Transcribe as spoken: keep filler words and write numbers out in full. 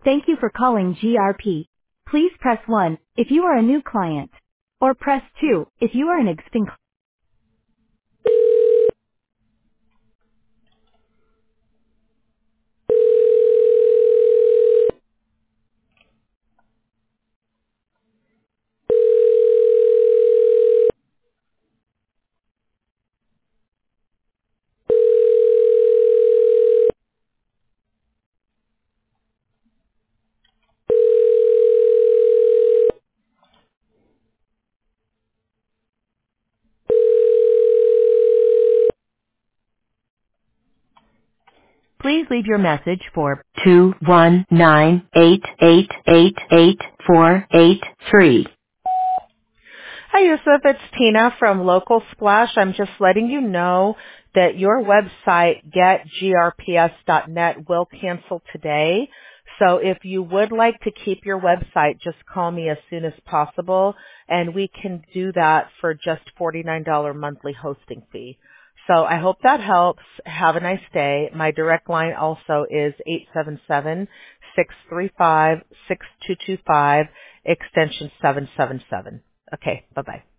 Thank you for calling G R P. Please press one if you are a new client, or press two if you are an existing client. Please leave your message for two one nine eight eight eight eight four eight three. Hi, Yusuf. It's Tina from Local Splash. I'm just letting you know that your website, get g r p s dot net, will cancel today. So if you would like to keep your website, just call me as soon as possible, and we can do that for just forty-nine dollars monthly hosting fee. So I hope that helps. Have a nice day. My direct line also is eight seven seven, six three five, six two two five, extension seven seven seven. Okay, bye-bye.